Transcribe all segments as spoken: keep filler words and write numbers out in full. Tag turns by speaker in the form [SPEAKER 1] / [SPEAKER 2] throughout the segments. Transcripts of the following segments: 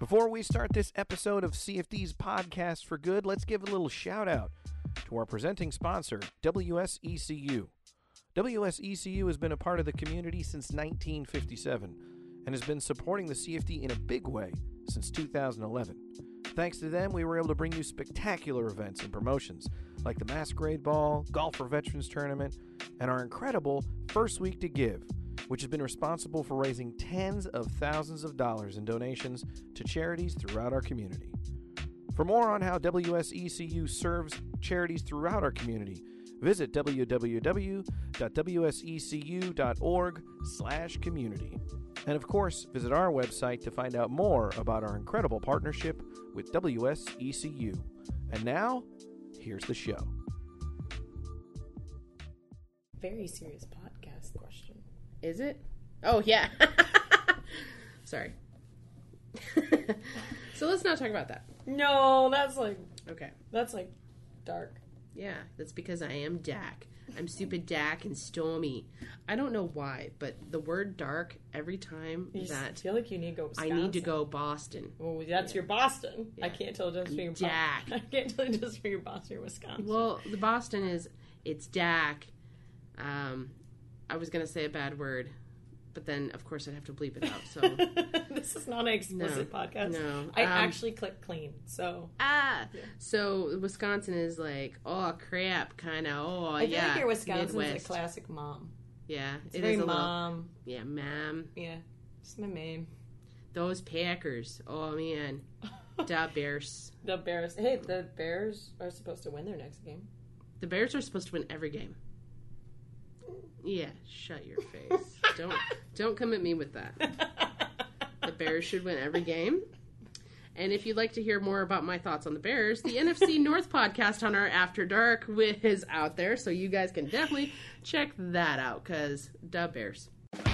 [SPEAKER 1] Before we start this episode of C F D's Podcast for Good, let's give a little shout out to our presenting sponsor, W S E C U. W S E C U has been a part of the community since nineteen fifty-seven and has been supporting the C F D in a big way since two thousand eleven. Thanks to them, we were able to bring you spectacular events and promotions like the Masquerade Ball, Golf for Veterans Tournament, and our incredible First Week to Give, which has been responsible for raising tens of thousands of dollars in donations to charities throughout our community. For more on how W S E C U serves charities throughout our community, visit w w w dot w s e c u dot org slash community. And of course, visit our website to find out more about our incredible partnership with W S E C U. And now, here's the show.
[SPEAKER 2] Very serious podcast question.
[SPEAKER 3] Is it? Oh, yeah. Sorry. So let's not talk about that.
[SPEAKER 2] No, that's like...
[SPEAKER 3] Okay.
[SPEAKER 2] That's like dark.
[SPEAKER 3] Yeah, that's because I am Dak. I'm super Dak and stormy. I don't know why, but the word dark, every time
[SPEAKER 2] You
[SPEAKER 3] that...
[SPEAKER 2] I feel like you need to go
[SPEAKER 3] I
[SPEAKER 2] Wisconsin.
[SPEAKER 3] need to go Boston.
[SPEAKER 2] Well, that's yeah. your Boston. Yeah. I can't tell the difference between your
[SPEAKER 3] Dak.
[SPEAKER 2] Bo- I can't tell the difference between your Boston or Wisconsin.
[SPEAKER 3] Well, the Boston is... It's Dak. Um, I was going to say a bad word, but then, of course, I'd have to bleep it out, so...
[SPEAKER 2] This is not an explicit
[SPEAKER 3] no,
[SPEAKER 2] podcast.
[SPEAKER 3] No.
[SPEAKER 2] I
[SPEAKER 3] um,
[SPEAKER 2] actually clicked clean, so...
[SPEAKER 3] Ah!
[SPEAKER 2] Yeah.
[SPEAKER 3] So, Wisconsin is like, oh, crap, kind of, oh,
[SPEAKER 2] I feel
[SPEAKER 3] yeah.
[SPEAKER 2] like your Wisconsin's
[SPEAKER 3] Midwest.
[SPEAKER 2] a classic mom.
[SPEAKER 3] Yeah.
[SPEAKER 2] It's
[SPEAKER 3] it
[SPEAKER 2] very
[SPEAKER 3] is a
[SPEAKER 2] mom.
[SPEAKER 3] Little, yeah, ma'am.
[SPEAKER 2] Yeah. Just my name.
[SPEAKER 3] Those Packers. Oh, man. Da Bears.
[SPEAKER 2] The Bears. Hey, the Bears are supposed to win their next game.
[SPEAKER 3] The Bears are supposed to win every game. Yeah, shut your face. don't don't come at me with that. The Bears should win every game. And if you'd like to hear more about my thoughts on the Bears, the N F C North podcast on our After Dark is out there, so you guys can definitely check that out, because da Bears.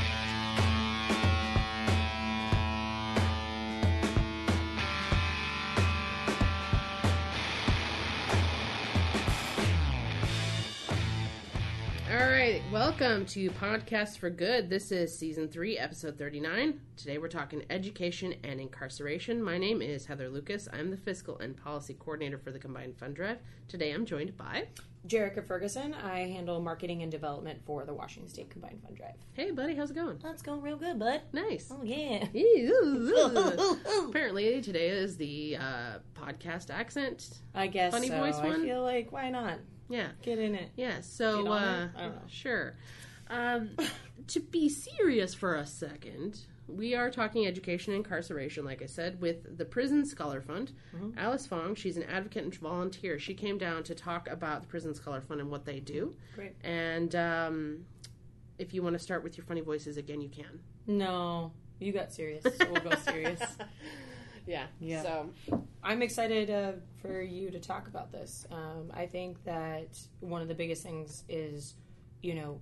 [SPEAKER 3] Welcome to Podcast for Good. This is Season three, Episode thirty-nine. Today we're talking education and incarceration. My name is Heather Lucas. I'm the Fiscal and Policy Coordinator for the Combined Fund Drive. Today I'm joined by...
[SPEAKER 2] Jerica Ferguson. I handle marketing and development for the Washington State Combined Fund Drive.
[SPEAKER 3] Hey, buddy. How's it going?
[SPEAKER 2] That's going real good, bud.
[SPEAKER 3] Nice.
[SPEAKER 2] Oh, yeah.
[SPEAKER 3] Apparently, today is the uh, podcast accent.
[SPEAKER 2] I guess
[SPEAKER 3] Funny
[SPEAKER 2] so.
[SPEAKER 3] voice one.
[SPEAKER 2] I feel like, why not?
[SPEAKER 3] Yeah.
[SPEAKER 2] Get in it.
[SPEAKER 3] Yeah, so,
[SPEAKER 2] Get on
[SPEAKER 3] uh,
[SPEAKER 2] it? I don't know.
[SPEAKER 3] Sure. Um, to be serious for a second, we are talking education and incarceration, like I said, with the Prison Scholar Fund. Mm-hmm. Alice Fong, she's an advocate and volunteer. She came down to talk about the Prison Scholar Fund and what they do.
[SPEAKER 2] Great.
[SPEAKER 3] And um, if you want to start with your funny voices again, you can.
[SPEAKER 2] No, you got serious, so we'll go serious.
[SPEAKER 3] Yeah.
[SPEAKER 2] Yeah.
[SPEAKER 3] So
[SPEAKER 2] I'm excited uh, for you to talk about this. Um, I think that one of the biggest things is, you know,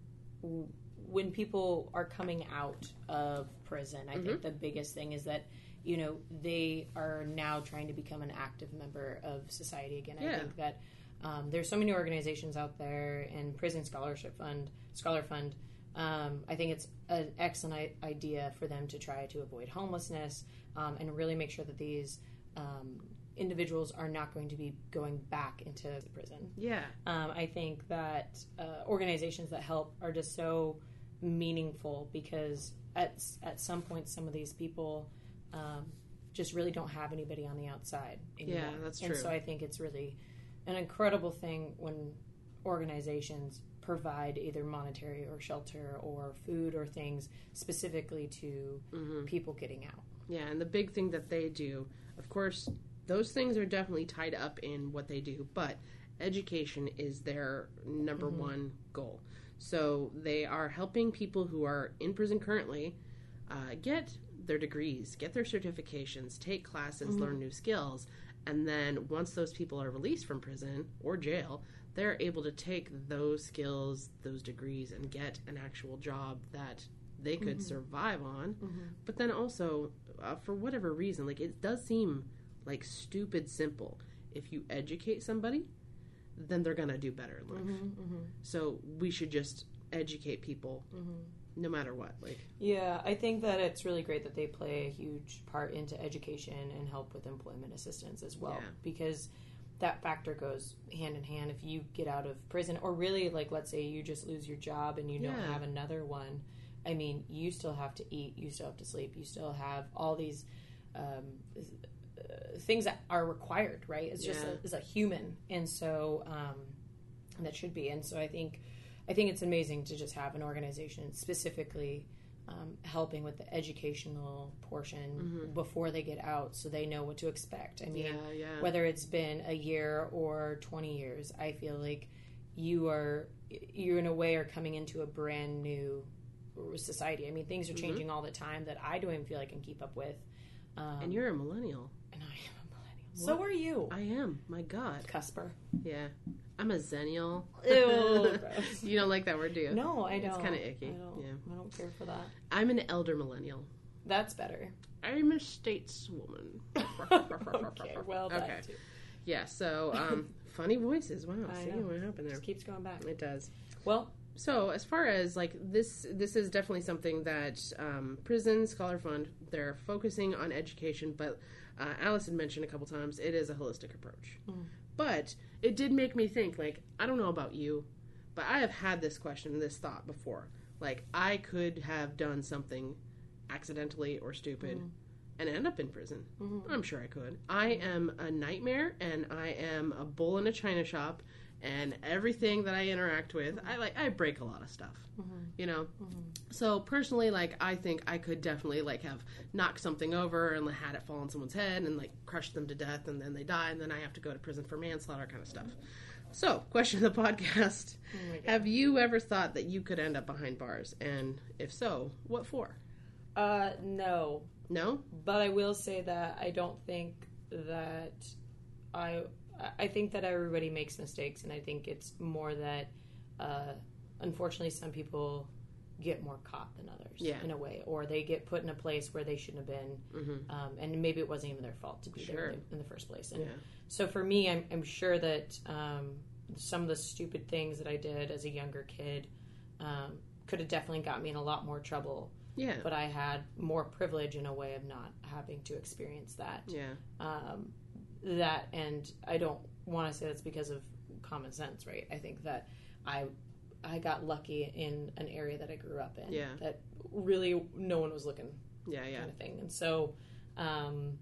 [SPEAKER 2] w- when people are coming out of prison, I mm-hmm. think the biggest thing is that, you know, they are now trying to become an active member of society again.
[SPEAKER 3] Yeah.
[SPEAKER 2] I think that um, there's so many organizations out there, and Prison Scholarship Fund, Scholar Fund, um, I think it's an excellent idea for them to try to avoid homelessness um, and really make sure that these um, individuals are not going to be going back into prison.
[SPEAKER 3] Yeah.
[SPEAKER 2] Um, I think that uh, organizations that help are just so meaningful because at at some point some of these people um, just really don't have anybody on the outside anymore.
[SPEAKER 3] Yeah, that's true.
[SPEAKER 2] And so I think it's really an incredible thing when organizations provide either monetary or shelter or food or things specifically to mm-hmm. people getting out.
[SPEAKER 3] Yeah, and the big thing that they do, of course, those things are definitely tied up in what they do, but education is their number mm-hmm. one goal. So they are helping people who are in prison currently uh, get their degrees, get their certifications, take classes, mm-hmm. learn new skills, and then once those people are released from prison or jail, they're able to take those skills, those degrees, and get an actual job that they could mm-hmm. survive on. Mm-hmm. But then also, uh, for whatever reason, like it does seem like stupid simple. If you educate somebody, then they're going to do better in life.
[SPEAKER 2] Mm-hmm, mm-hmm.
[SPEAKER 3] So we should just educate people
[SPEAKER 2] mm-hmm.
[SPEAKER 3] no matter what. Like,
[SPEAKER 2] yeah, I think that it's really great that they play a huge part into education and help with employment assistance as well,
[SPEAKER 3] Yeah.
[SPEAKER 2] because that factor goes hand in hand. If you get out of prison, or really, like, let's say you just lose your job and you don't
[SPEAKER 3] Yeah.
[SPEAKER 2] have another one, I mean, you still have to eat, you still have to sleep, you still have all these um, uh, things that are required, right? It's just
[SPEAKER 3] Yeah.
[SPEAKER 2] a, as a human, and so um, that should be. And so I think, I think it's amazing to just have an organization specifically um, helping with the educational portion
[SPEAKER 3] Mm-hmm.
[SPEAKER 2] before they get out, so they know what to expect. I mean,
[SPEAKER 3] yeah, yeah.
[SPEAKER 2] whether it's been a year or twenty years, I feel like you are, you in a way are coming into a brand new society. I mean, things are
[SPEAKER 3] Mm-hmm.
[SPEAKER 2] changing all the time that I don't even feel I can keep up with. Um,
[SPEAKER 3] And you're a millennial.
[SPEAKER 2] and I am a millennial. So are you,
[SPEAKER 3] I am. My God.
[SPEAKER 2] Cusper.
[SPEAKER 3] Yeah. I'm a zennial.
[SPEAKER 2] Ew, gross.
[SPEAKER 3] You don't like that word, do you?
[SPEAKER 2] No, I don't.
[SPEAKER 3] It's kind of icky.
[SPEAKER 2] I don't,
[SPEAKER 3] Yeah.
[SPEAKER 2] I don't care for that.
[SPEAKER 3] I'm an elder millennial.
[SPEAKER 2] That's better.
[SPEAKER 3] I'm a stateswoman.
[SPEAKER 2] Okay, well done.
[SPEAKER 3] Okay.
[SPEAKER 2] Too.
[SPEAKER 3] Yeah, so, um, funny voices. Wow.
[SPEAKER 2] I
[SPEAKER 3] See
[SPEAKER 2] know.
[SPEAKER 3] what happened there.
[SPEAKER 2] Just keeps going back.
[SPEAKER 3] It does.
[SPEAKER 2] Well,
[SPEAKER 3] So, as far as like this, this is definitely something that um, Prison Scholar Fund, they're focusing on education, but uh, Alice had mentioned a couple times it is a holistic approach.
[SPEAKER 2] Mm.
[SPEAKER 3] But it did make me think, like, I don't know about you, but I have had this question, this thought before. Like, I could have done something accidentally or stupid
[SPEAKER 2] Mm.
[SPEAKER 3] and end up in prison.
[SPEAKER 2] Mhm.
[SPEAKER 3] I'm sure I could. I am a nightmare, and I am a bull in a china shop, and everything that I interact with, I like. I break a lot of stuff,
[SPEAKER 2] Mhm.
[SPEAKER 3] you know.
[SPEAKER 2] Mhm.
[SPEAKER 3] So personally, like, I think I could definitely like have knocked something over and had it fall on someone's head and like crushed them to death, and then they die, and then I have to go to prison for manslaughter, kind of stuff. So, question of the podcast:
[SPEAKER 2] Oh my God.
[SPEAKER 3] have you ever thought that you could end up behind bars, and if so, what for?
[SPEAKER 2] Uh, no.
[SPEAKER 3] No.
[SPEAKER 2] But I will say that I don't think that I. I think that everybody makes mistakes, and I think it's more that, uh, unfortunately, some people get more caught than others,
[SPEAKER 3] Yeah.
[SPEAKER 2] in a way, or they get put in a place where they shouldn't have been,
[SPEAKER 3] Mm-hmm.
[SPEAKER 2] um, and maybe it wasn't even their fault to be
[SPEAKER 3] Sure.
[SPEAKER 2] there in the, in the first place. And
[SPEAKER 3] Yeah.
[SPEAKER 2] so for me, I'm, I'm sure that um, some of the stupid things that I did as a younger kid um, could have definitely got me in a lot more trouble.
[SPEAKER 3] Yeah.
[SPEAKER 2] But I had more privilege in a way of not having to experience that.
[SPEAKER 3] Yeah.
[SPEAKER 2] Um, that, and I don't want to say that's because of common sense, right? I think that I I got lucky in an area that I grew up in.
[SPEAKER 3] Yeah.
[SPEAKER 2] That really no one was looking,
[SPEAKER 3] Yeah. Yeah.
[SPEAKER 2] kind of thing. And so, um,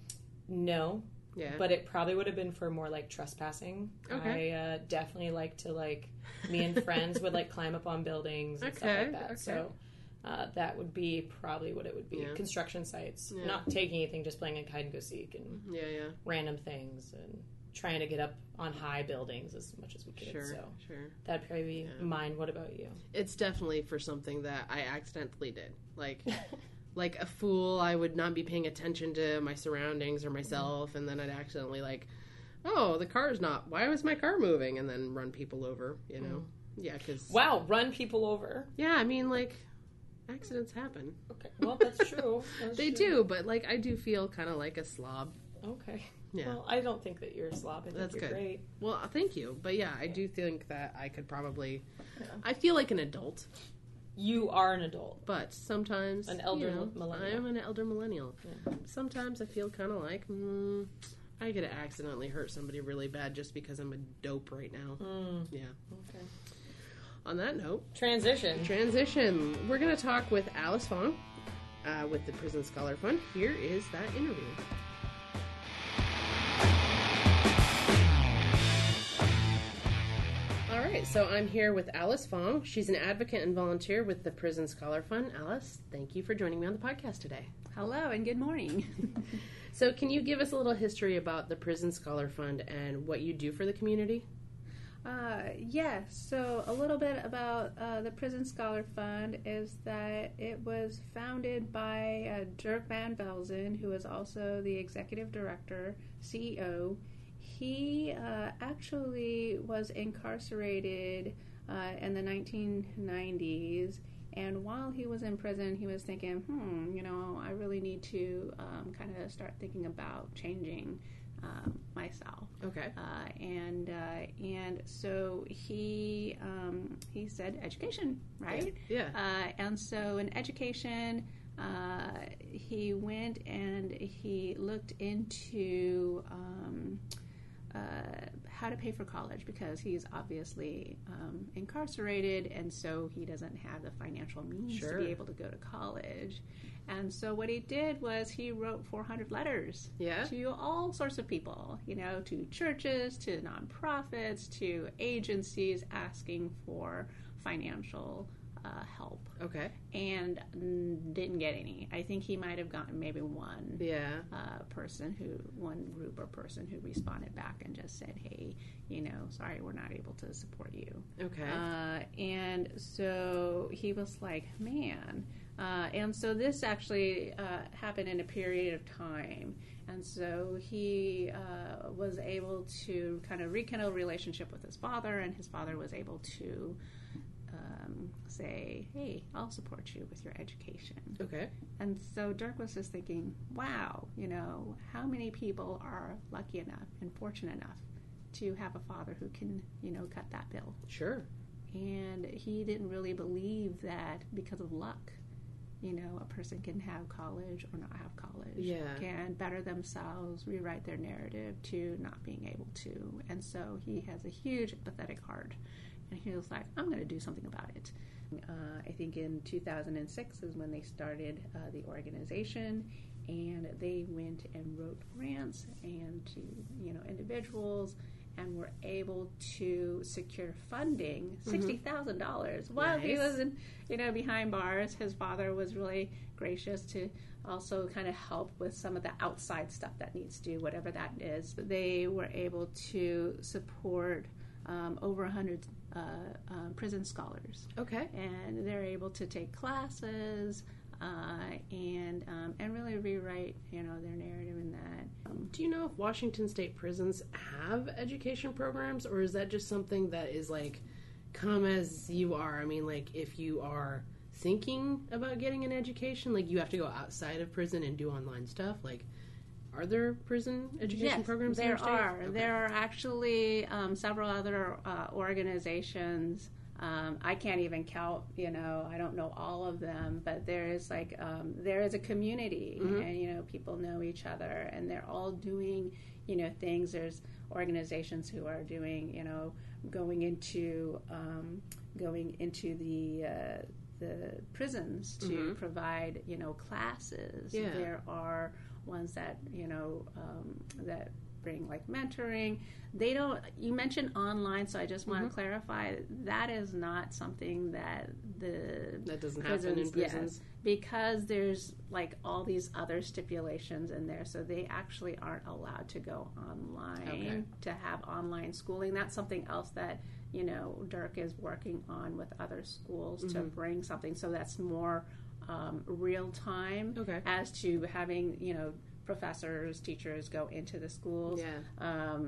[SPEAKER 2] no.
[SPEAKER 3] Yeah.
[SPEAKER 2] But it probably would have been for more like trespassing.
[SPEAKER 3] Okay.
[SPEAKER 2] I uh, definitely like to like me and friends would like climb up on buildings and stuff
[SPEAKER 3] Okay,
[SPEAKER 2] like that.
[SPEAKER 3] okay.
[SPEAKER 2] So uh, that would be probably what it would be.
[SPEAKER 3] Yeah.
[SPEAKER 2] Construction sites,
[SPEAKER 3] Yeah.
[SPEAKER 2] not taking anything, just playing like hide and go seek and
[SPEAKER 3] Yeah. Yeah.
[SPEAKER 2] random things and trying to get up on high buildings as much as we could.
[SPEAKER 3] Sure.
[SPEAKER 2] So
[SPEAKER 3] Sure.
[SPEAKER 2] that'd probably be
[SPEAKER 3] Yeah.
[SPEAKER 2] mine. What about you?
[SPEAKER 3] It's definitely for something that I accidentally did. Like, like a fool, I would not be paying attention to my surroundings or myself, and then I'd accidentally like, oh, the car's not. Why was my car moving? And then run people over. You know? Yeah, because
[SPEAKER 2] Wow, run people over.
[SPEAKER 3] yeah, I mean, like, accidents happen.
[SPEAKER 2] Okay, well that's true. That's
[SPEAKER 3] They
[SPEAKER 2] true.
[SPEAKER 3] do, but like, I do feel kind of like a slob.
[SPEAKER 2] Okay.
[SPEAKER 3] Yeah.
[SPEAKER 2] Well, I don't think that you're a slob. I think
[SPEAKER 3] That's
[SPEAKER 2] you're
[SPEAKER 3] good.
[SPEAKER 2] great.
[SPEAKER 3] Well, thank you, but yeah, I do think that I could probably. I feel like an adult.
[SPEAKER 2] You are an adult.
[SPEAKER 3] But sometimes,
[SPEAKER 2] An elder
[SPEAKER 3] you know,
[SPEAKER 2] millennial.
[SPEAKER 3] I'm an elder millennial.
[SPEAKER 2] Yeah.
[SPEAKER 3] Sometimes I feel kind of like mm, I could accidentally hurt somebody really bad just because I'm a dope right now.
[SPEAKER 2] Mm,
[SPEAKER 3] Yeah.
[SPEAKER 2] okay.
[SPEAKER 3] On that note,
[SPEAKER 2] Transition.
[SPEAKER 3] transition. We're going to talk with Alice Fong uh, with the Prison Scholar Fund. Here is that interview. All right, so I'm here with Alice Fong. She's an advocate and volunteer with the Prison Scholar Fund. Alice, thank you for joining me on the podcast today.
[SPEAKER 4] Hello and good morning.
[SPEAKER 3] So can you give us a little history about the Prison Scholar Fund and what you do for the community?
[SPEAKER 4] Uh, yes, so a little bit about uh, the Prison Scholar Fund is that it was founded by uh, Dirk Van Velzen, who is also the executive director, C E O. He uh, actually was incarcerated uh, in the nineteen nineties, and while he was in prison, he was thinking, hmm, you know, I really need to um, kind of start thinking about changing um, myself.
[SPEAKER 3] Okay.
[SPEAKER 4] Uh, and uh, and so he um, he said education, right?
[SPEAKER 3] Yeah.
[SPEAKER 4] Uh, and so in education, uh, he went and he looked into um, uh, how to pay for college because he's obviously um, incarcerated, and so he doesn't have the financial means
[SPEAKER 3] Sure.
[SPEAKER 4] to be able to go to college. And so what he did was he wrote four hundred letters
[SPEAKER 3] Yeah.
[SPEAKER 4] to all sorts of people, you know, to churches, to nonprofits, to agencies asking for financial uh, help,
[SPEAKER 3] Okay.
[SPEAKER 4] and mm, didn't get any. I think he might have gotten maybe one
[SPEAKER 3] Yeah.
[SPEAKER 4] uh, person who, one group or person who responded back and just said, hey, you know, sorry, we're not able to support you.
[SPEAKER 3] Okay.
[SPEAKER 4] Uh, and so he was like, man. Uh, and so this actually uh, happened in a period of time. And so he uh, was able to kind of rekindle a relationship with his father, and his father was able to um, say, hey, I'll support you with your education.
[SPEAKER 3] Okay.
[SPEAKER 4] And so Dirk was just thinking, wow, you know, how many people are lucky enough and fortunate enough to have a father who can, you know, cut that bill.
[SPEAKER 3] Sure.
[SPEAKER 4] And he didn't really believe that because of luck, you know, a person can have college or not have college.
[SPEAKER 3] Yeah.
[SPEAKER 4] Can better themselves, rewrite their narrative to not being able to. And so he has a huge empathetic heart. And he was like, I'm going to do something about it. Uh, I think in two thousand six is when they started uh, the organization, and they went and wrote grants and to, you know, individuals, and were able to secure funding, sixty thousand dollars. While he
[SPEAKER 3] Nice.
[SPEAKER 4] was, in, you know, behind bars, his father was really gracious to also kind of help with some of the outside stuff that needs to do, whatever that is. They were able to support um, over one hundred uh, uh, prison scholars.
[SPEAKER 3] Okay.
[SPEAKER 4] And they're able to take classes uh, and um, and really rewrite, you know, their narrative in that. Um,
[SPEAKER 3] Do you know if Washington State prisons have education programs, or is that just something that is like come as you are? I mean, like if you are thinking about getting an education, like you have to go outside of prison and do online stuff. Like, are there prison education
[SPEAKER 4] yes,
[SPEAKER 3] programs? in
[SPEAKER 4] there
[SPEAKER 3] your state?
[SPEAKER 4] are.
[SPEAKER 3] Okay.
[SPEAKER 4] There are actually um, several other uh, organizations. Um, I can't even count, you know, I don't know all of them, but there is like, um, there is a community
[SPEAKER 3] Mhm.
[SPEAKER 4] and, you know, people know each other and they're all doing, you know, things. There's organizations who are doing, you know, going into, um, going into the, uh, the prisons to
[SPEAKER 3] Mhm.
[SPEAKER 4] provide, you know, classes.
[SPEAKER 3] Yeah.
[SPEAKER 4] There are ones that, you know, um, that bring like mentoring. They don't, you mentioned online, so I just want
[SPEAKER 3] Mhm.
[SPEAKER 4] to clarify that is not something that the
[SPEAKER 3] That doesn't happen in
[SPEAKER 4] prisons, yes,
[SPEAKER 3] prisons.
[SPEAKER 4] because there's like all these other stipulations in there, so they actually aren't allowed to go online
[SPEAKER 3] Okay.
[SPEAKER 4] to have online schooling. That's something else that, you know, Dirk is working on with other schools to
[SPEAKER 3] Mhm.
[SPEAKER 4] bring something so that's more um, real time
[SPEAKER 3] Okay.
[SPEAKER 4] as to having, you know, professors, teachers go into the schools.
[SPEAKER 3] Yeah.
[SPEAKER 4] Um,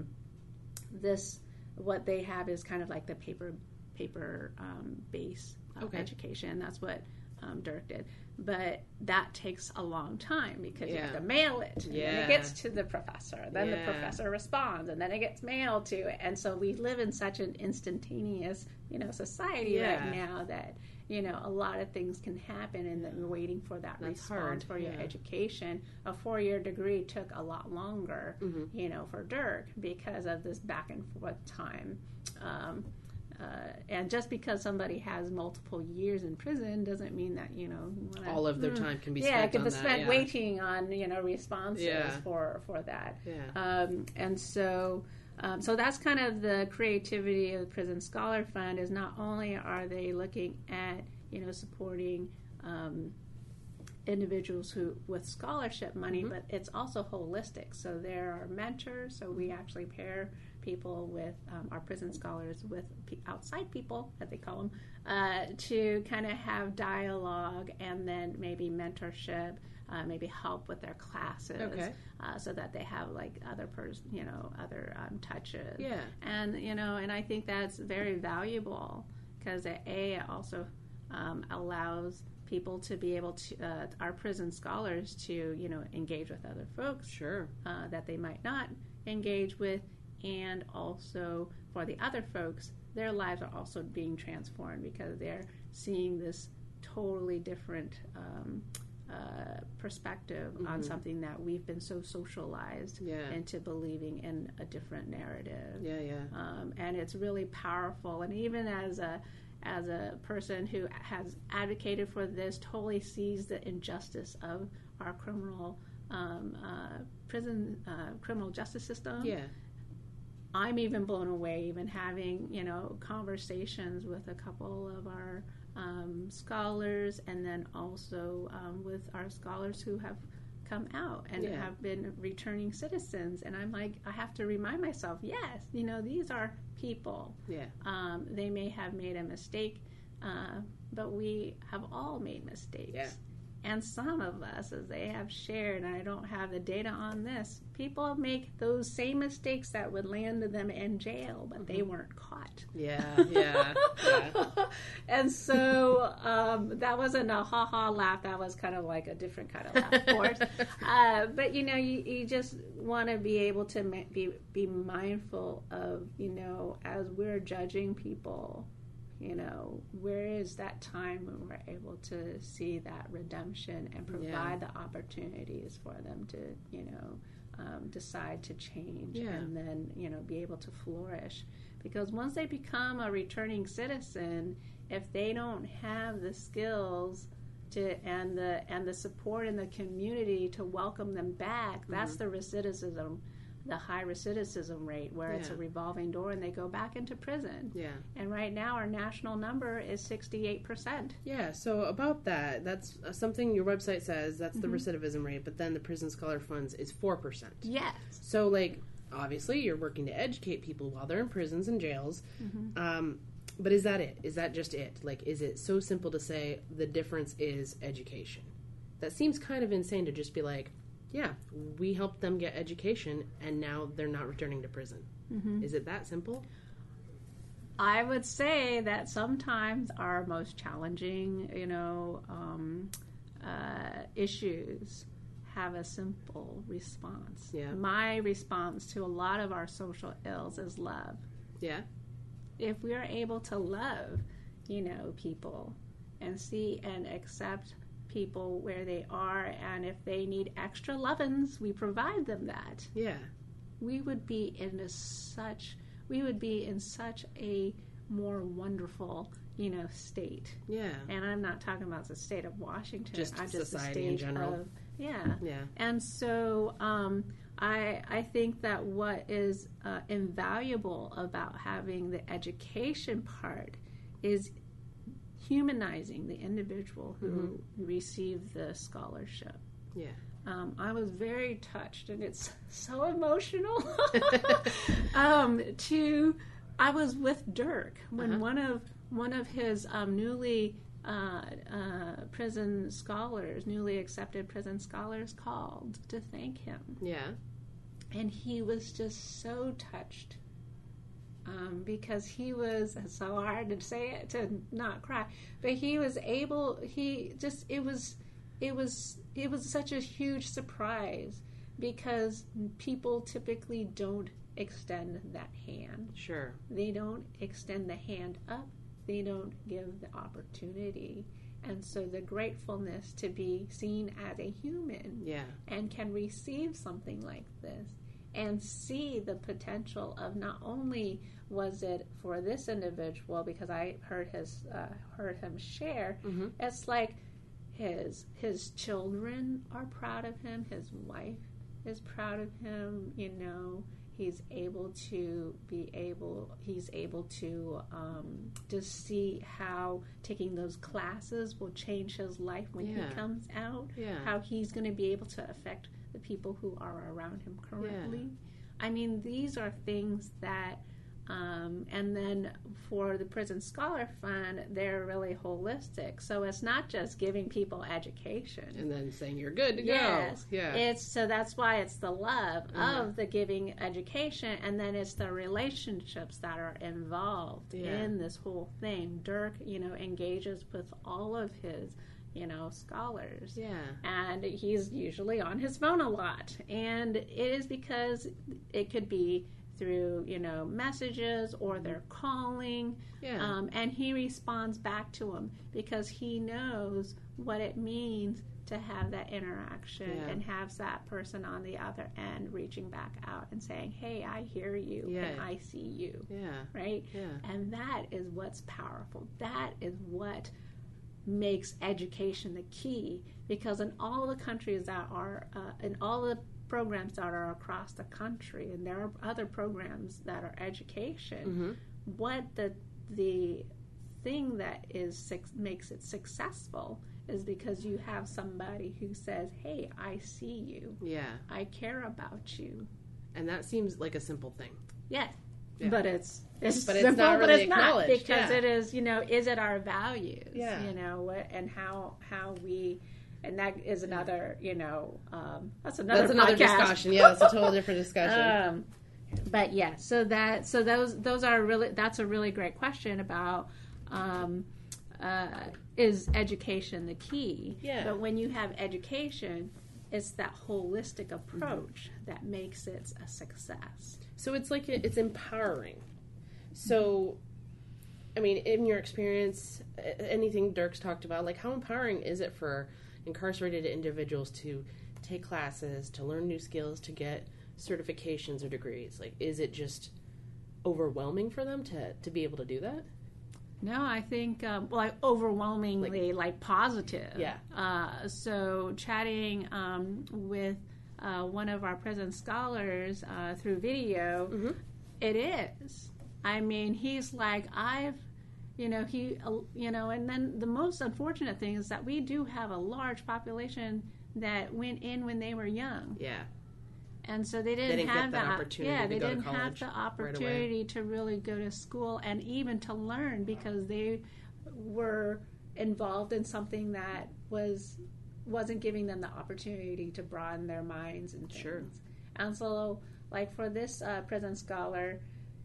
[SPEAKER 4] this, what they have is kind of like the paper paper um, base of
[SPEAKER 3] Okay.
[SPEAKER 4] education. That's what um, Dirk did. But that takes a long time because you have
[SPEAKER 3] Yeah.
[SPEAKER 4] to mail it. And then
[SPEAKER 3] Yeah.
[SPEAKER 4] it gets to the professor. Then the
[SPEAKER 3] Yeah.
[SPEAKER 4] professor responds, and then it gets mailed to it. And so we live in such an instantaneous, you know, society
[SPEAKER 3] Yeah.
[SPEAKER 4] right now that, you know, a lot of things can happen, and then you're waiting for that
[SPEAKER 3] That's
[SPEAKER 4] response
[SPEAKER 3] hard,
[SPEAKER 4] for your
[SPEAKER 3] yeah.
[SPEAKER 4] education. A four-year degree took a lot longer,
[SPEAKER 3] Mhm.
[SPEAKER 4] you know, for Dirk because of this back and forth time. Um, uh, and just because somebody has multiple years in prison doesn't mean that, you know, you wanna,
[SPEAKER 3] All of their
[SPEAKER 4] Mm.
[SPEAKER 3] time can be
[SPEAKER 4] yeah,
[SPEAKER 3] spent
[SPEAKER 4] it can
[SPEAKER 3] on
[SPEAKER 4] be
[SPEAKER 3] that.
[SPEAKER 4] spent
[SPEAKER 3] yeah.
[SPEAKER 4] waiting on, you know, responses
[SPEAKER 3] Yeah.
[SPEAKER 4] for for that.
[SPEAKER 3] Yeah.
[SPEAKER 4] Um, and so, um, so that's kind of the creativity of the Prison Scholar Fund. Is not only are they looking at, you know, supporting um, individuals who with scholarship money,
[SPEAKER 3] Mhm.
[SPEAKER 4] but it's also holistic. So there are mentors. So we actually pair people with um, our prison scholars with pe- outside people, as they call them, uh, to kind of have dialogue and then maybe mentorship, uh, maybe help with their classes,
[SPEAKER 3] Okay.
[SPEAKER 4] uh, so that they have like other pers- you know, other um, touches.
[SPEAKER 3] Yeah.
[SPEAKER 4] And you know, and I think that's very valuable because it, a it also um, allows people to be able to uh, our prison scholars to, you know, engage with other folks
[SPEAKER 3] Sure.
[SPEAKER 4] uh, that they might not, engage with, and also for the other folks, their lives are also being transformed because they're seeing this totally different um, uh, perspective mm-hmm. on something that we've been so socialized
[SPEAKER 3] yeah.
[SPEAKER 4] into believing in a different narrative.
[SPEAKER 3] Yeah, yeah.
[SPEAKER 4] Um, and it's really powerful. And even as a as a person who has advocated for this, totally sees the injustice of our criminal um, uh, prison uh, criminal justice system.
[SPEAKER 3] Yeah.
[SPEAKER 4] I'm even blown away, even having, you know, conversations with a couple of our um, scholars, and then also um, with our scholars who have come out and
[SPEAKER 3] yeah.
[SPEAKER 4] have been returning citizens. And I'm like, I have to remind myself, yes, you know, these are people.
[SPEAKER 3] Yeah.
[SPEAKER 4] Um, they may have made a mistake, uh, but we have all made mistakes.
[SPEAKER 3] Yeah.
[SPEAKER 4] And some of us, as they have shared, and I don't have the data on this, people make those same mistakes that would land them in jail, but mm-hmm. they weren't caught.
[SPEAKER 3] Yeah, yeah, yeah.
[SPEAKER 4] And so um, that wasn't a ha-ha laugh. That was kind of like a different kind of laugh, of course. uh, but, you know, you, you just want to be able to ma- be, be mindful of, you know, as we're judging people, you know, where is that time when we're able to see that redemption and provide
[SPEAKER 3] yeah.
[SPEAKER 4] the opportunities for them to, you know, um, decide to change
[SPEAKER 3] yeah.
[SPEAKER 4] and then, you know, be able to flourish. Because once they become a returning citizen, if they don't have the skills to and the and the support in the community to welcome them back, mm-hmm. that's the recidivism. The high recidivism rate, where yeah. it's a revolving door and they go back into prison.
[SPEAKER 3] Yeah.
[SPEAKER 4] And right now our national number is sixty-eight percent.
[SPEAKER 3] Yeah, so about that, that's something your website says, that's
[SPEAKER 4] mm-hmm.
[SPEAKER 3] the recidivism rate, but then the Prison Scholar Funds is four percent.
[SPEAKER 4] Yes.
[SPEAKER 3] So, like, obviously you're working to educate people while they're in prisons and jails, mm-hmm. um, but is that it? Is that just it? Like, is it so simple to say the difference is education? That seems kind of insane to just be like, yeah, we helped them get education, and now they're not returning to prison. Mm-hmm. Is it that simple?
[SPEAKER 4] I would say that sometimes our most challenging, you know, um, uh, issues have a simple response.
[SPEAKER 3] Yeah.
[SPEAKER 4] My response to a lot of our social ills is love.
[SPEAKER 3] Yeah.
[SPEAKER 4] If we are able to love, you know, people and see and accept people where they are, and if they need extra lovin's, we provide them that.
[SPEAKER 3] Yeah.
[SPEAKER 4] We would be in a such we would be in such a more wonderful, you know, state.
[SPEAKER 3] Yeah.
[SPEAKER 4] And I'm not talking about the state of Washington.
[SPEAKER 3] Just
[SPEAKER 4] I'm just
[SPEAKER 3] society
[SPEAKER 4] the state
[SPEAKER 3] in general.
[SPEAKER 4] Of, yeah.
[SPEAKER 3] Yeah.
[SPEAKER 4] And so um, I I think that what is uh, invaluable about having the education part is humanizing the individual who mm-hmm. received the scholarship.
[SPEAKER 3] Yeah.
[SPEAKER 4] Um, I was very touched, and it's so emotional. um, to, I was with Dirk when uh-huh. one of one of his um, newly uh, uh, prison scholars, newly accepted prison scholars, called to thank him.
[SPEAKER 3] Yeah. And
[SPEAKER 4] he was just so touched. Um, because he was, it's so hard to say it, to not cry, but he was able, he just, it was, it was, it was such a huge surprise because people typically don't extend that hand.
[SPEAKER 3] Sure.
[SPEAKER 4] They don't extend the hand up. They don't give the opportunity. And so the gratefulness to be seen as a human
[SPEAKER 3] yeah.
[SPEAKER 4] and can receive something like this and see the potential of not only was it for this individual, because I heard his uh, heard him share, mm-hmm. it's like his his children are proud of him, his wife is proud of him, you know, he's able to be able he's able to um, just see how taking those classes will change his life when
[SPEAKER 3] yeah.
[SPEAKER 4] he comes out,
[SPEAKER 3] yeah.
[SPEAKER 4] how he's going to be able to affect the people who are around him currently.
[SPEAKER 3] Yeah.
[SPEAKER 4] I mean, these are things that Um, and then for the Prison Scholar Fund, they're really holistic. So it's not just giving people education.
[SPEAKER 3] And then saying you're good to
[SPEAKER 4] yes.
[SPEAKER 3] go. Yeah.
[SPEAKER 4] It's, so that's why it's the love
[SPEAKER 3] uh-huh.
[SPEAKER 4] of the giving education, and then it's the relationships that are involved
[SPEAKER 3] yeah.
[SPEAKER 4] in this whole thing. Dirk, you know, engages with all of his, you know, scholars.
[SPEAKER 3] Yeah.
[SPEAKER 4] And he's usually on his phone a lot. And it is because it could be through, you know, messages or they're calling.
[SPEAKER 3] Yeah.
[SPEAKER 4] Um, and he responds back to them because he knows what it means to have that interaction
[SPEAKER 3] Yeah.
[SPEAKER 4] and have that person on the other end reaching back out and saying, hey, I hear you
[SPEAKER 3] Yeah.
[SPEAKER 4] and I see you.
[SPEAKER 3] Yeah.
[SPEAKER 4] Right?
[SPEAKER 3] Yeah.
[SPEAKER 4] And that is what's powerful. That is what makes education the key, because in all the countries that are, uh, in all the programs that are across the country, and there are other programs that are education,
[SPEAKER 3] Mm-hmm.
[SPEAKER 4] what the the thing that is makes it successful is because you have somebody who says, hey, I see you.
[SPEAKER 3] Yeah.
[SPEAKER 4] I care about you.
[SPEAKER 3] And that seems like a simple thing.
[SPEAKER 4] Yeah.
[SPEAKER 3] Yeah.
[SPEAKER 4] But it's it's
[SPEAKER 3] But it's
[SPEAKER 4] simple,
[SPEAKER 3] not
[SPEAKER 4] but
[SPEAKER 3] really
[SPEAKER 4] it's not,
[SPEAKER 3] acknowledged,
[SPEAKER 4] because
[SPEAKER 3] yeah.
[SPEAKER 4] it is, you know, is it our values?
[SPEAKER 3] Yeah.
[SPEAKER 4] You know, what and how how we and that is another, you know, um, that's another
[SPEAKER 3] That's another
[SPEAKER 4] podcast.
[SPEAKER 3] discussion. Yeah, it's a total different discussion.
[SPEAKER 4] Um, but yeah, so that so those those are really that's a really great question about um, uh, is education the key?
[SPEAKER 3] Yeah.
[SPEAKER 4] But when you have education, it's that holistic approach mm-hmm. that makes it a success.
[SPEAKER 3] So it's like it's empowering. So, I mean, in your experience, anything Dirk's talked about, like how empowering is it for incarcerated individuals to take classes, to learn new skills, to get certifications or degrees? Like, is it just overwhelming for them to, to be able to do that?
[SPEAKER 4] No, I think um, like overwhelmingly like, like positive.
[SPEAKER 3] Yeah.
[SPEAKER 4] Uh, so chatting um, with uh, one of our prison scholars uh, through video,
[SPEAKER 3] Mm-hmm.
[SPEAKER 4] it is. I mean, he's like, I've, you know, he, uh, you know, and then the most unfortunate thing is that we do have a large population that went in when they were young.
[SPEAKER 3] Yeah.
[SPEAKER 4] And so they didn't,
[SPEAKER 3] They didn't
[SPEAKER 4] have
[SPEAKER 3] get that
[SPEAKER 4] the,
[SPEAKER 3] opportunity
[SPEAKER 4] Yeah,
[SPEAKER 3] to
[SPEAKER 4] they
[SPEAKER 3] go to
[SPEAKER 4] didn't have
[SPEAKER 3] college
[SPEAKER 4] the
[SPEAKER 3] right
[SPEAKER 4] opportunity to really go to school and even to learn because they were involved in something that was wasn't giving them the opportunity to broaden their minds and things.
[SPEAKER 3] Sure.
[SPEAKER 4] And so, like for this uh, prison scholar,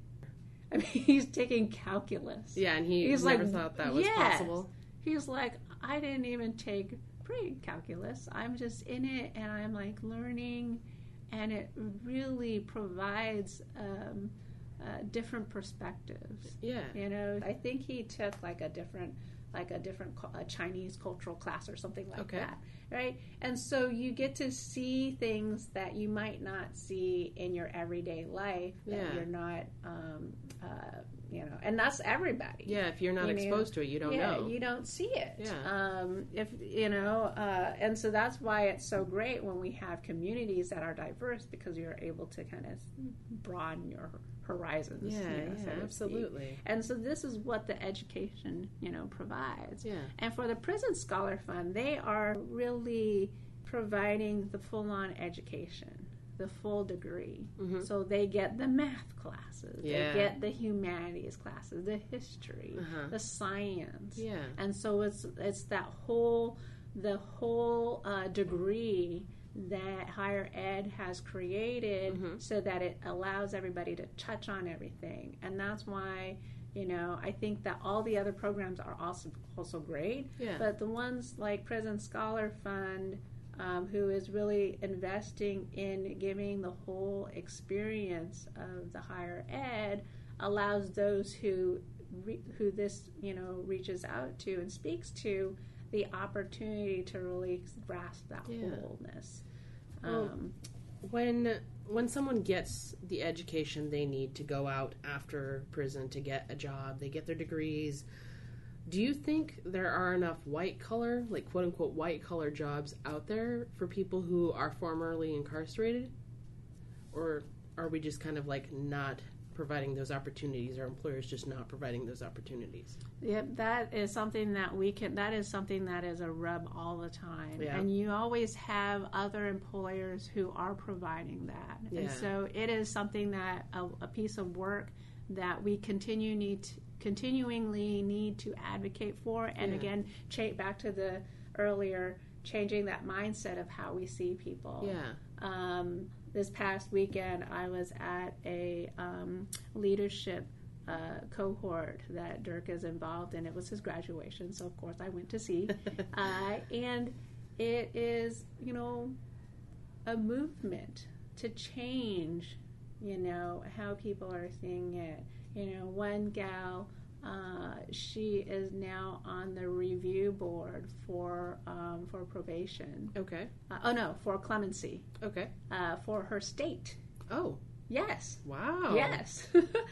[SPEAKER 4] I mean, he's taking calculus.
[SPEAKER 3] Yeah, and he
[SPEAKER 4] He's
[SPEAKER 3] never
[SPEAKER 4] like,
[SPEAKER 3] thought that was
[SPEAKER 4] yes.
[SPEAKER 3] possible.
[SPEAKER 4] He's like, I didn't even take pre-calculus. I'm just in it, and I'm like learning, and it really provides um, uh, different perspectives.
[SPEAKER 3] Yeah.
[SPEAKER 4] You know, I think he took like a different, like a different a Chinese cultural class or something like
[SPEAKER 3] Okay.
[SPEAKER 4] that, right? And so you get to see things that you might not see in your everyday life that
[SPEAKER 3] Yeah.
[SPEAKER 4] you're not, um, uh, you know, and that's everybody.
[SPEAKER 3] Yeah, if you're not
[SPEAKER 4] You know,
[SPEAKER 3] exposed to it, you don't
[SPEAKER 4] yeah,
[SPEAKER 3] know.
[SPEAKER 4] you don't see it.
[SPEAKER 3] Yeah.
[SPEAKER 4] Um, if you know, uh, and so that's why it's so great when we have communities that are diverse because you're able to kind of broaden your horizons.
[SPEAKER 3] Yeah,
[SPEAKER 4] you know,
[SPEAKER 3] yeah,
[SPEAKER 4] so to speak.
[SPEAKER 3] absolutely.
[SPEAKER 4] And so this is what the education, you know, provides.
[SPEAKER 3] Yeah.
[SPEAKER 4] And for the Prison Scholar Fund, they are really providing the full-on education, the full degree.
[SPEAKER 3] Mhm.
[SPEAKER 4] So they get the math classes,
[SPEAKER 3] Yeah.
[SPEAKER 4] they get the humanities classes, the history,
[SPEAKER 3] Uh-huh.
[SPEAKER 4] the science.
[SPEAKER 3] Yeah.
[SPEAKER 4] And so it's it's that whole the whole uh, degree that higher ed has created
[SPEAKER 3] Mhm.
[SPEAKER 4] so that it allows everybody to touch on everything. And that's why, you know, I think that all the other programs are also also great.
[SPEAKER 3] Yeah.
[SPEAKER 4] But the ones like Prison Scholar Fund, um, who is really investing in giving the whole experience of the higher ed, allows those who re- who this, you know, reaches out to and speaks to the opportunity to really grasp that
[SPEAKER 3] Yeah.
[SPEAKER 4] wholeness.
[SPEAKER 3] Well,
[SPEAKER 4] Um,
[SPEAKER 3] When when someone gets the education they need to go out after prison to get a job, they get their degrees, do you think there are enough white collar, like quote unquote white collar jobs out there for people who are formerly incarcerated? Or are we just kind of like not providing those opportunities, or employers just not providing those opportunities?
[SPEAKER 4] Yep, that is something that we can, that is something that is a rub all the time.
[SPEAKER 3] Yeah.
[SPEAKER 4] And you always have other employers who are providing that.
[SPEAKER 3] Yeah.
[SPEAKER 4] And so it is something that, a, a piece of work that we continue need to, continuingly need to advocate for. And
[SPEAKER 3] Yeah.
[SPEAKER 4] again, cha- back to the earlier, changing that mindset of how we see people.
[SPEAKER 3] Yeah.
[SPEAKER 4] Um, this past weekend, I was at a um, leadership uh, cohort that Dirk is involved in. It was his graduation, so of course I went to see. uh, and it is, you know, a movement to change, you know, how people are seeing it. You know, one gal, uh, she is now on the review board for um, for probation.
[SPEAKER 3] Okay.
[SPEAKER 4] Uh, oh no, for clemency.
[SPEAKER 3] Okay.
[SPEAKER 4] Uh, for her state.
[SPEAKER 3] Oh.
[SPEAKER 4] Yes.
[SPEAKER 3] Wow.
[SPEAKER 4] Yes.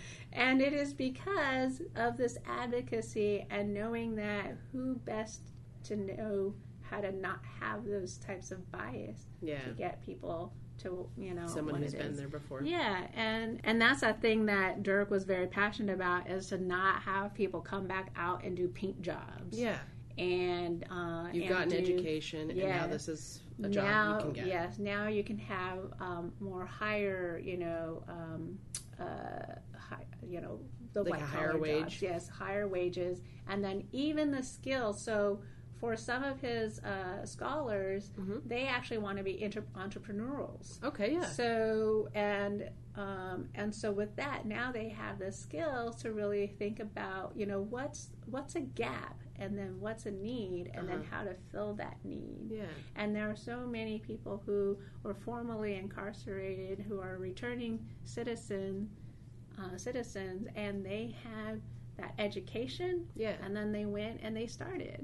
[SPEAKER 4] And it is because of this advocacy and knowing that who best to know how to not have those types of bias
[SPEAKER 3] Yeah.
[SPEAKER 4] to get people to, you know,
[SPEAKER 3] Someone
[SPEAKER 4] what
[SPEAKER 3] who's
[SPEAKER 4] it
[SPEAKER 3] been
[SPEAKER 4] is.
[SPEAKER 3] there before.
[SPEAKER 4] Yeah, and and that's a thing that Dirk was very passionate about, is to not have people come back out and do paint jobs.
[SPEAKER 3] Yeah.
[SPEAKER 4] And uh,
[SPEAKER 3] You've
[SPEAKER 4] and
[SPEAKER 3] got an
[SPEAKER 4] do-
[SPEAKER 3] education, and
[SPEAKER 4] yeah.
[SPEAKER 3] now this is a job
[SPEAKER 4] now,
[SPEAKER 3] you can get.
[SPEAKER 4] Yes, now you can have um, more higher, you know, um, uh, high, you know, the
[SPEAKER 3] Like a
[SPEAKER 4] white
[SPEAKER 3] higher
[SPEAKER 4] collar
[SPEAKER 3] wage?
[SPEAKER 4] jobs. Yes, higher wages, and then even the skills. So for some of his uh, scholars,
[SPEAKER 3] Mhm.
[SPEAKER 4] they actually want to be inter- entrepreneurials.
[SPEAKER 3] Okay, yeah.
[SPEAKER 4] So and um, and so with that, now they have the skills to really think about, you know, what's what's a gap, and then what's a need, and then
[SPEAKER 3] Uh-huh.
[SPEAKER 4] how to fill that need.
[SPEAKER 3] Yeah.
[SPEAKER 4] And there are so many people who were formerly incarcerated who are returning citizen uh, citizens, and they have that education,
[SPEAKER 3] Yeah.
[SPEAKER 4] and then they went and they started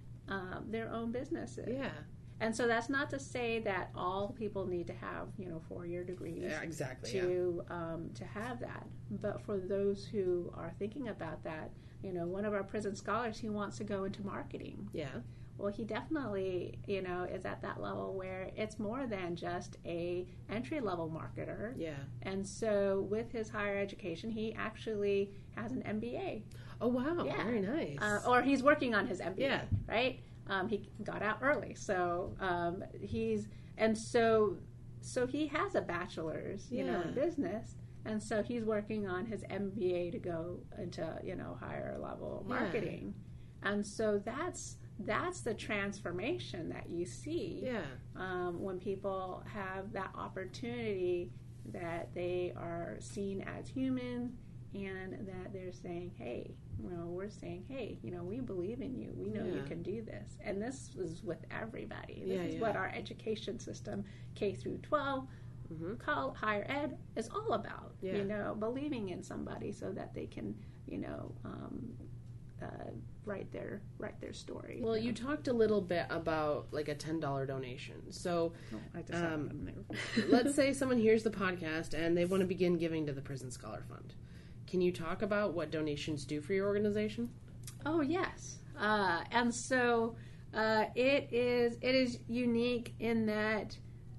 [SPEAKER 4] um, their own businesses.
[SPEAKER 3] Yeah.
[SPEAKER 4] And so that's not to say that all people need to have, you know, four-year degrees
[SPEAKER 3] Yeah, exactly. Yeah.
[SPEAKER 4] to um, to have that. But for those who are thinking about that, you know, one of our prison scholars, he wants to go into marketing.
[SPEAKER 3] Yeah.
[SPEAKER 4] Well, he definitely, you know, is at that level where it's more than just a entry-level marketer.
[SPEAKER 3] Yeah.
[SPEAKER 4] And so with his higher education, he actually has an M B A.
[SPEAKER 3] Oh, wow.
[SPEAKER 4] Yeah.
[SPEAKER 3] Very nice.
[SPEAKER 4] Uh, or he's working on his M B A,
[SPEAKER 3] Yeah.
[SPEAKER 4] right? Um, he got out early, so um, he's and so so he has a bachelor's, you know,
[SPEAKER 3] Yeah.
[SPEAKER 4] in business, and so he's working on his M B A to go into, you know, higher level
[SPEAKER 3] Yeah.
[SPEAKER 4] marketing, and so that's that's the transformation that you see
[SPEAKER 3] yeah.
[SPEAKER 4] um, when people have that opportunity, that they are seen as human, and that they're saying, hey, you know, we're saying, hey, you know, we believe in you. We know you
[SPEAKER 3] Yeah.
[SPEAKER 4] can do this. And this is with everybody. This
[SPEAKER 3] Yeah,
[SPEAKER 4] is
[SPEAKER 3] yeah.
[SPEAKER 4] what our education system, K through twelve,
[SPEAKER 3] Mhm.
[SPEAKER 4] call higher ed, is all about.
[SPEAKER 3] Yeah.
[SPEAKER 4] You know, believing in somebody so that they can, you know, um, uh, write their write their story.
[SPEAKER 3] Well, you talked a little bit about like a ten dollar donation. So
[SPEAKER 4] Oh, I just have
[SPEAKER 3] um,
[SPEAKER 4] them there.
[SPEAKER 3] let's say someone hears the podcast and they want to begin giving to the Prison Scholar Fund. Can you talk about what donations do for your organization?
[SPEAKER 4] Oh yes, uh, and so uh, it is it is unique in that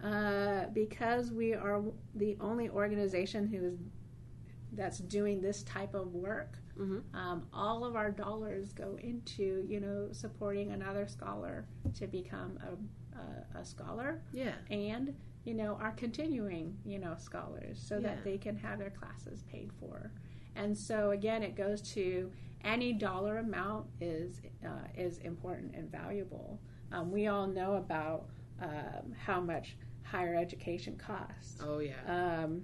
[SPEAKER 4] uh, because we are the only organization who is that's doing this type of work.
[SPEAKER 3] Mm-hmm.
[SPEAKER 4] Um, all of our dollars go into, you know, supporting another scholar to become a, a, a scholar,
[SPEAKER 3] Yeah.
[SPEAKER 4] and, you know, our continuing, you know, scholars, so
[SPEAKER 3] Yeah.
[SPEAKER 4] that they can have their classes paid for. And so again, it goes to any dollar amount is uh, is important and valuable. Um, we all know about um, how much higher education costs,
[SPEAKER 3] Oh, yeah.
[SPEAKER 4] um,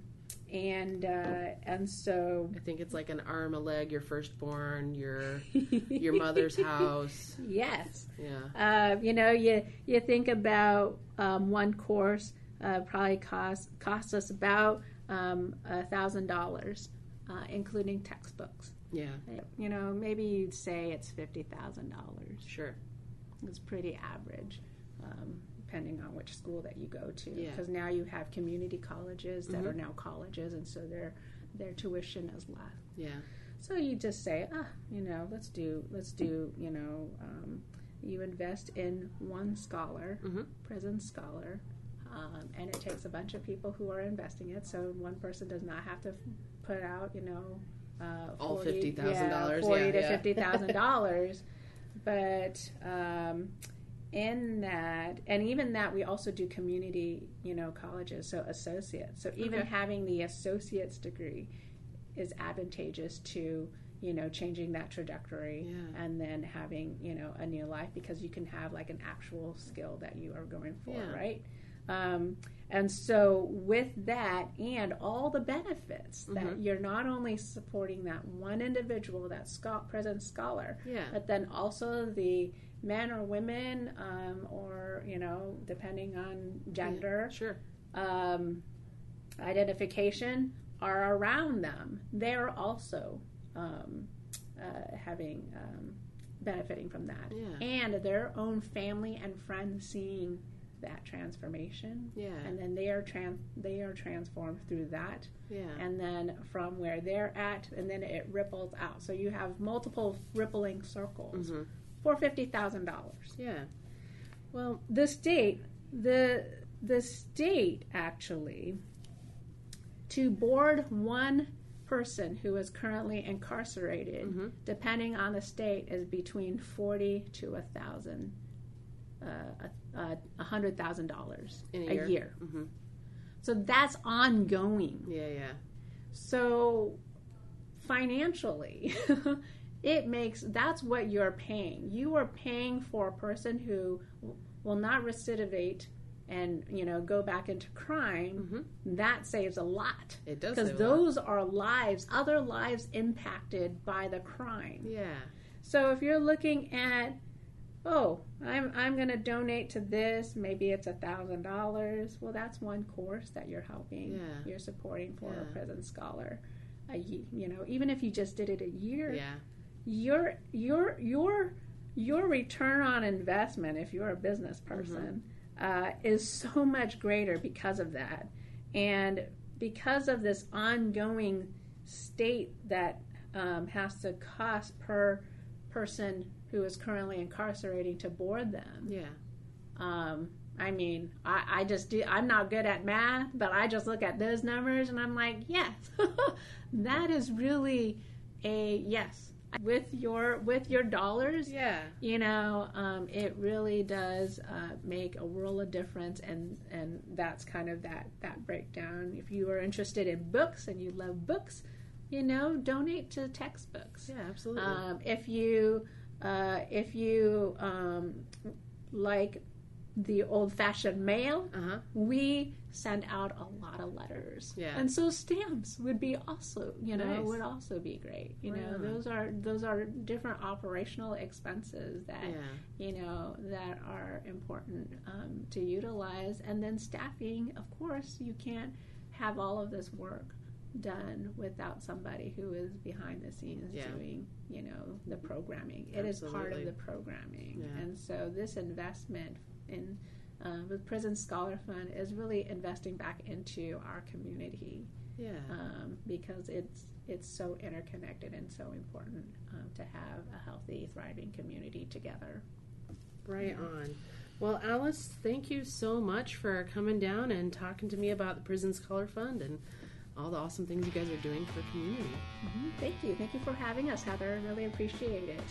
[SPEAKER 4] and uh, and so
[SPEAKER 3] I think it's like an arm, a leg, your firstborn, your your mother's house.
[SPEAKER 4] yes,
[SPEAKER 3] Yeah.
[SPEAKER 4] uh, you know, you you think about um, one course uh, probably costs costs us about um, a thousand dollars, uh, including textbooks.
[SPEAKER 3] Yeah.
[SPEAKER 4] You know, maybe you'd say it's fifty thousand dollars.
[SPEAKER 3] Sure.
[SPEAKER 4] It's pretty average, um, depending on which school that you go to.
[SPEAKER 3] Yeah.
[SPEAKER 4] Because now you have community colleges that
[SPEAKER 3] Mhm.
[SPEAKER 4] are now colleges, and so their their tuition is less.
[SPEAKER 3] Yeah.
[SPEAKER 4] So you just say, ah, you know, let's do, let's do, you know, um, you invest in one scholar,
[SPEAKER 3] Mhm.
[SPEAKER 4] prison scholar, um, and it takes a bunch of people who are investing it. So one person does not have to put out, you know, uh,
[SPEAKER 3] All
[SPEAKER 4] forty
[SPEAKER 3] fifty thousand
[SPEAKER 4] yeah,
[SPEAKER 3] dollars,
[SPEAKER 4] forty
[SPEAKER 3] yeah,
[SPEAKER 4] to
[SPEAKER 3] yeah.
[SPEAKER 4] fifty thousand dollars, but. Um, in that, and even that, we also do community, you know, colleges, so associates. So even
[SPEAKER 3] Okay.
[SPEAKER 4] having the associate's degree is advantageous to, you know, changing that trajectory,
[SPEAKER 3] Yeah.
[SPEAKER 4] and then having, you know, a new life, because you can have like an actual skill that you are going for,
[SPEAKER 3] Yeah.
[SPEAKER 4] right? Um, And so with that and all the benefits that
[SPEAKER 3] Mhm.
[SPEAKER 4] you're not only supporting that one individual, that scho- prison scholar,
[SPEAKER 3] Yeah.
[SPEAKER 4] but then also the men or women, um, or, you know, depending on gender,
[SPEAKER 3] Sure.
[SPEAKER 4] um, identification, are around them. They're also um, uh, having, um, benefiting from that.
[SPEAKER 3] Yeah.
[SPEAKER 4] And their own family and friends seeing that transformation,
[SPEAKER 3] Yeah.
[SPEAKER 4] and then they are trans they are transformed through that,
[SPEAKER 3] Yeah.
[SPEAKER 4] and then from where they're at, and then it ripples out. So you have multiple rippling circles
[SPEAKER 3] Mhm.
[SPEAKER 4] for fifty thousand dollars.
[SPEAKER 3] Yeah. Well,
[SPEAKER 4] The state, the the state actually, to board one person who is currently incarcerated,
[SPEAKER 3] Mhm.
[SPEAKER 4] depending on the state, is between forty to a thousand. Uh, a uh, hundred thousand dollars
[SPEAKER 3] in a,
[SPEAKER 4] a
[SPEAKER 3] year.
[SPEAKER 4] year.
[SPEAKER 3] Mhm.
[SPEAKER 4] So that's ongoing.
[SPEAKER 3] Yeah. Yeah.
[SPEAKER 4] So financially, it makes that's what you're paying. You are paying for a person who w- will not recidivate and you know go back into crime.
[SPEAKER 3] Mhm.
[SPEAKER 4] That saves a lot
[SPEAKER 3] It does.
[SPEAKER 4] because
[SPEAKER 3] save a lot.
[SPEAKER 4] those are lives, other lives impacted by the crime.
[SPEAKER 3] Yeah.
[SPEAKER 4] So if you're looking at, oh, I'm I'm going to donate to this. Maybe it's a thousand dollars. Well, that's one course that you're helping.
[SPEAKER 3] Yeah.
[SPEAKER 4] You're supporting for a
[SPEAKER 3] Yeah.
[SPEAKER 4] prison scholar. A, ye- you know, even if you just did it a year,
[SPEAKER 3] Yeah.
[SPEAKER 4] your your your your return on investment, if you're a business person, uh, is so much greater because of that, and because of this ongoing state that um, has to cost per person who is currently incarcerating to board them.
[SPEAKER 3] Yeah.
[SPEAKER 4] Um, I mean, I, I just do, I'm not good at math, but I just look at those numbers and I'm like, yes, that is really a yes. With your with your dollars,
[SPEAKER 3] Yeah.
[SPEAKER 4] you know, um, it really does uh, make a world of difference, and, and that's kind of that, that breakdown. If you are interested in books and you love books, you know, donate to textbooks.
[SPEAKER 3] Yeah. Absolutely.
[SPEAKER 4] Um, if you uh, if you um, like the old-fashioned mail,
[SPEAKER 3] uh huh.
[SPEAKER 4] we send out a lot of letters.
[SPEAKER 3] Yeah.
[SPEAKER 4] And so stamps would be also, you know,
[SPEAKER 3] Nice.
[SPEAKER 4] would also be great. You
[SPEAKER 3] Right
[SPEAKER 4] know,
[SPEAKER 3] on.
[SPEAKER 4] those are those are different operational expenses that
[SPEAKER 3] Yeah.
[SPEAKER 4] you know that are important um, to utilize. And then staffing, of course, you can't have all of this work done without somebody who is behind the scenes
[SPEAKER 3] Yeah.
[SPEAKER 4] doing, you know, the programming. It is part
[SPEAKER 3] Absolutely.
[SPEAKER 4] of the programming.
[SPEAKER 3] Yeah.
[SPEAKER 4] And so this investment in uh, with Prison Scholar Fund is really investing back into our community
[SPEAKER 3] Yeah.
[SPEAKER 4] um, because it's it's so interconnected and so important um, to have a healthy, thriving community together.
[SPEAKER 3] Right on. Well, Alice, thank you so much for coming down and talking to me about the Prison Scholar Fund and all the awesome things you guys are doing for the community.
[SPEAKER 4] Mm-hmm. Thank you. Thank you for having us, Heather. Really appreciate it.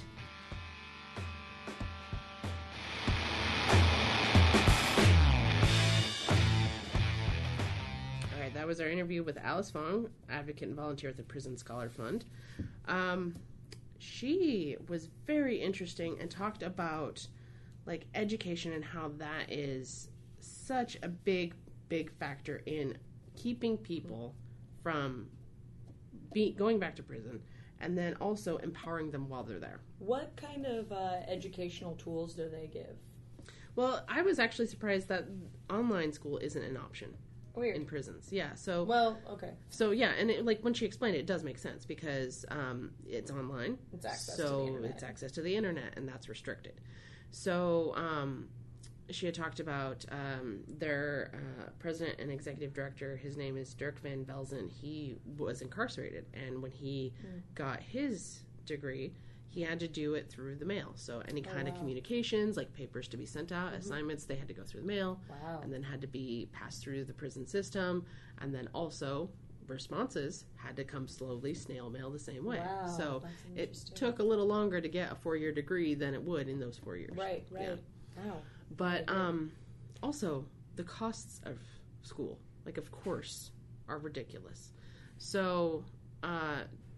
[SPEAKER 3] All right, that was our interview with Alice Fong, advocate and volunteer at the Prison Scholar Fund. Um, she was very interesting and talked about like education and how that is such a big, big factor in keeping people from be, going back to prison, and then also empowering them while they're there.
[SPEAKER 2] What kind of uh, educational tools do they give?
[SPEAKER 3] Well, I was actually surprised that online school isn't an option
[SPEAKER 2] Weird.
[SPEAKER 3] in prisons. Yeah, so
[SPEAKER 2] Well, okay.
[SPEAKER 3] so yeah, and it, like when she explained it, it does make sense because um, it's online,
[SPEAKER 2] It's access
[SPEAKER 3] so
[SPEAKER 2] to the internet.
[SPEAKER 3] it's access to the internet, and that's restricted. So um, she had talked about um, their uh, president and executive director. His name is Dirk Van Velzen. He was incarcerated, and when he
[SPEAKER 2] Mm.
[SPEAKER 3] got his degree, he had to do it through the mail. So any
[SPEAKER 2] Oh,
[SPEAKER 3] kind of
[SPEAKER 2] wow.
[SPEAKER 3] communications, like papers to be sent out,
[SPEAKER 2] Mhm.
[SPEAKER 3] assignments, they had to go through the mail,
[SPEAKER 2] Wow.
[SPEAKER 3] and then had to be passed through the prison system, and then also responses had to come slowly, snail mail the same way.
[SPEAKER 2] Wow,
[SPEAKER 3] So
[SPEAKER 2] that's
[SPEAKER 3] it
[SPEAKER 2] interesting.
[SPEAKER 3] took a little longer to get a four-year degree than it would in those four years.
[SPEAKER 2] Right, right.
[SPEAKER 3] Yeah.
[SPEAKER 2] Wow.
[SPEAKER 3] But
[SPEAKER 2] Okay.
[SPEAKER 3] um, also the costs of school, like of course, are ridiculous. So uh,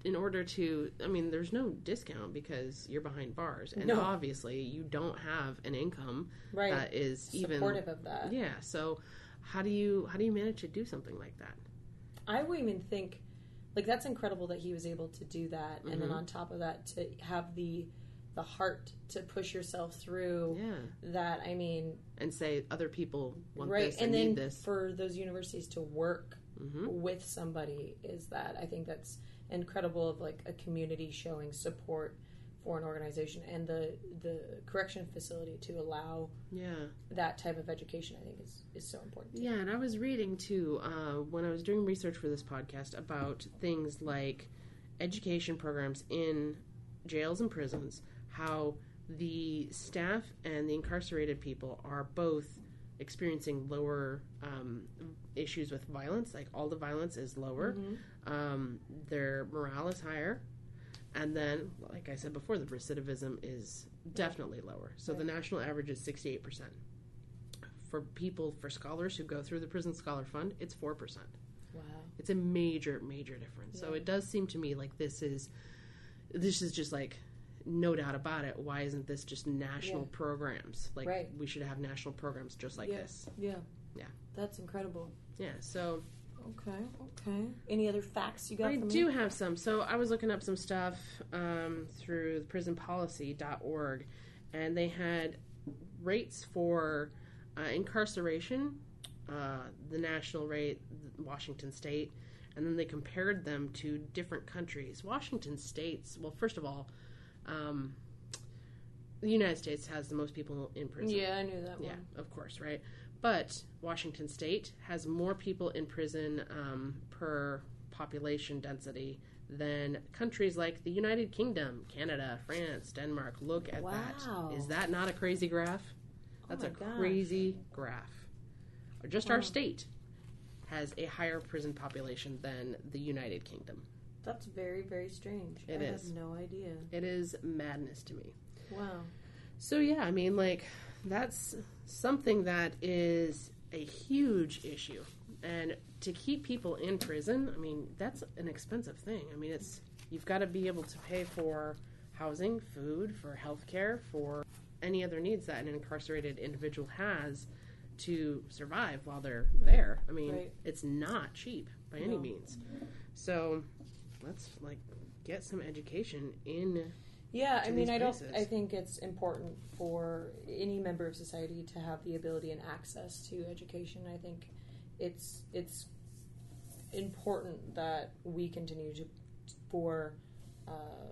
[SPEAKER 3] in order to, I mean, there's no discount because you're behind bars. And
[SPEAKER 2] No.
[SPEAKER 3] obviously, you don't have an income
[SPEAKER 2] Right.
[SPEAKER 3] that is even...
[SPEAKER 2] supportive of that.
[SPEAKER 3] Yeah, so how do you how do you manage to do something like that?
[SPEAKER 2] I would even think, like, that's incredible that he was able to do that, and then
[SPEAKER 3] Mhm.
[SPEAKER 2] on top of that, to have the the heart to push yourself through
[SPEAKER 3] Yeah.
[SPEAKER 2] that. I mean,
[SPEAKER 3] And say other people want
[SPEAKER 2] right,
[SPEAKER 3] this
[SPEAKER 2] and
[SPEAKER 3] and
[SPEAKER 2] then
[SPEAKER 3] need this.
[SPEAKER 2] for those universities to work
[SPEAKER 3] hmm
[SPEAKER 2] with somebody is that I think that's incredible of like a community showing support for an organization, and the the correction facility to allow
[SPEAKER 3] Yeah.
[SPEAKER 2] that type of education I think is, is so important.
[SPEAKER 3] Yeah, and I was reading too, uh, when I was doing research for this podcast, about things like education programs in jails and prisons, how the staff and the incarcerated people are both experiencing lower um, issues with violence. Like, all the violence is lower.
[SPEAKER 2] Mhm.
[SPEAKER 3] Um, their morale is higher. And then, like I said before, the recidivism is definitely lower. So the
[SPEAKER 2] Right.
[SPEAKER 3] national average is sixty-eight percent. For people, for scholars who go through the Prison Scholar Fund, it's four percent.
[SPEAKER 2] Wow.
[SPEAKER 3] It's a major, major difference. So
[SPEAKER 2] Yeah.
[SPEAKER 3] it does seem to me like this is, this is just like, no doubt about it. Why isn't this just national
[SPEAKER 2] Yeah.
[SPEAKER 3] programs? Like,
[SPEAKER 2] Right.
[SPEAKER 3] we should have national programs just like
[SPEAKER 2] Yeah.
[SPEAKER 3] this.
[SPEAKER 2] Yeah.
[SPEAKER 3] Yeah.
[SPEAKER 2] That's incredible.
[SPEAKER 3] Yeah, so
[SPEAKER 2] Okay, okay. Any other facts you got
[SPEAKER 3] I
[SPEAKER 2] for me?
[SPEAKER 3] do have some. So I was looking up some stuff um, through prison policy dot org, and they had rates for uh, incarceration, uh, the national rate, Washington State, and then they compared them to different countries. Washington State's, well, first of all, um, the United States has the most people in prison.
[SPEAKER 2] Yeah, I knew that one.
[SPEAKER 3] Yeah, of course, right? But Washington State has more people in prison um, per population density than countries like the United Kingdom, Canada, France, Denmark. Look at
[SPEAKER 2] Wow.
[SPEAKER 3] that. Is that not a crazy graph? That's
[SPEAKER 2] my
[SPEAKER 3] a
[SPEAKER 2] gosh.
[SPEAKER 3] crazy graph. Just
[SPEAKER 2] Wow.
[SPEAKER 3] our state has a higher prison population than the United Kingdom.
[SPEAKER 2] That's very, very strange.
[SPEAKER 3] It
[SPEAKER 2] I
[SPEAKER 3] is.
[SPEAKER 2] had no idea.
[SPEAKER 3] It is madness to me.
[SPEAKER 2] Wow.
[SPEAKER 3] So yeah, I mean, like, that's something that is a huge issue. And to keep people in prison, I mean, that's an expensive thing. I mean, it's, you've got to be able to pay for housing, food, for health care, for any other needs that an incarcerated individual has to survive while they're there. I mean,
[SPEAKER 2] Right.
[SPEAKER 3] it's not cheap by any
[SPEAKER 2] No.
[SPEAKER 3] means. So let's, like, get some education in.
[SPEAKER 2] Yeah,
[SPEAKER 3] To
[SPEAKER 2] I mean,
[SPEAKER 3] these
[SPEAKER 2] I don't.
[SPEAKER 3] places.
[SPEAKER 2] I think it's important for any member of society to have the ability and access to education. I think it's it's important that we continue to for uh,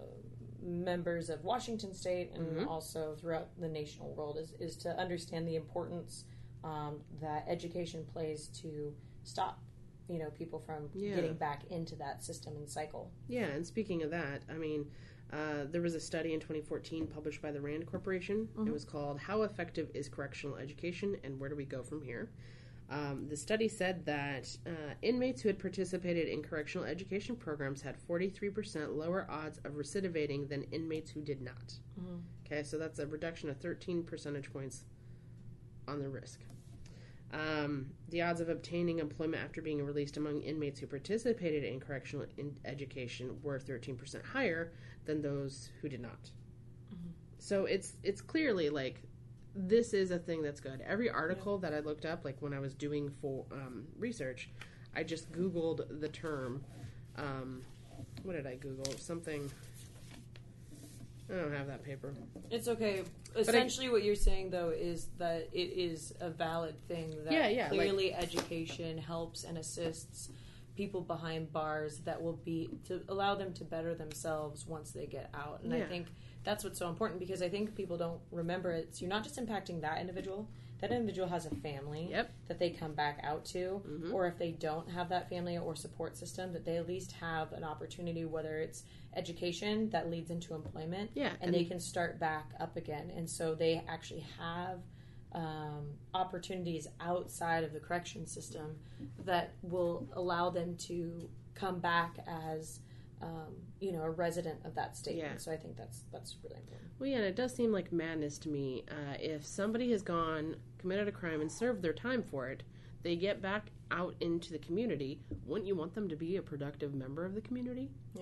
[SPEAKER 2] members of Washington State and
[SPEAKER 3] Mhm.
[SPEAKER 2] also throughout the national world is is to understand the importance um, that education plays to stop you know people from
[SPEAKER 3] Yeah.
[SPEAKER 2] getting back into that system and cycle.
[SPEAKER 3] Yeah, and speaking of that, I mean, uh, there was a study in twenty fourteen published by the RAND Corporation.
[SPEAKER 2] Mhm.
[SPEAKER 3] It was called How Effective is Correctional Education and Where Do We Go From Here? Um, the study said that uh, inmates who had participated in correctional education programs had forty-three percent lower odds of recidivating than inmates who did not.
[SPEAKER 2] Mhm.
[SPEAKER 3] Okay, so that's a reduction of thirteen percentage points on the risk. Um, the odds of obtaining employment after being released among inmates who participated in correctional in- education were thirteen percent higher than those who did not.
[SPEAKER 2] Mhm.
[SPEAKER 3] So it's it's clearly like this is a thing that's good. Every article that I looked up, like when I was doing for um, research, I just Googled the term. Um, what did I Google? Something. I don't have that paper.
[SPEAKER 2] It's okay. Essentially, what you're saying, though, is that it is a valid thing that
[SPEAKER 3] Yeah, yeah,
[SPEAKER 2] clearly education helps and assists people behind bars that will be to allow them to better themselves once they get out. And I
[SPEAKER 3] Yeah.
[SPEAKER 2] think that's what's so important because I think people don't remember it. So you're not just impacting that individual. That individual has a family
[SPEAKER 3] Yep.
[SPEAKER 2] that they come back out to,
[SPEAKER 3] Mhm.
[SPEAKER 2] or if they don't have that family or support system, that they at least have an opportunity, whether it's education that leads into employment,
[SPEAKER 3] Yeah,
[SPEAKER 2] and, they can start back up again. And so they actually have um, opportunities outside of the correction system that will allow them to come back as um, you know a resident of that state.
[SPEAKER 3] Yeah.
[SPEAKER 2] And so I think that's that's really important.
[SPEAKER 3] Well, yeah, and it does seem like madness to me. Uh, if somebody has gone, committed a crime, and served their time for it, they get back out into the community. Wouldn't you want them to be a productive member of the community?
[SPEAKER 2] Yeah.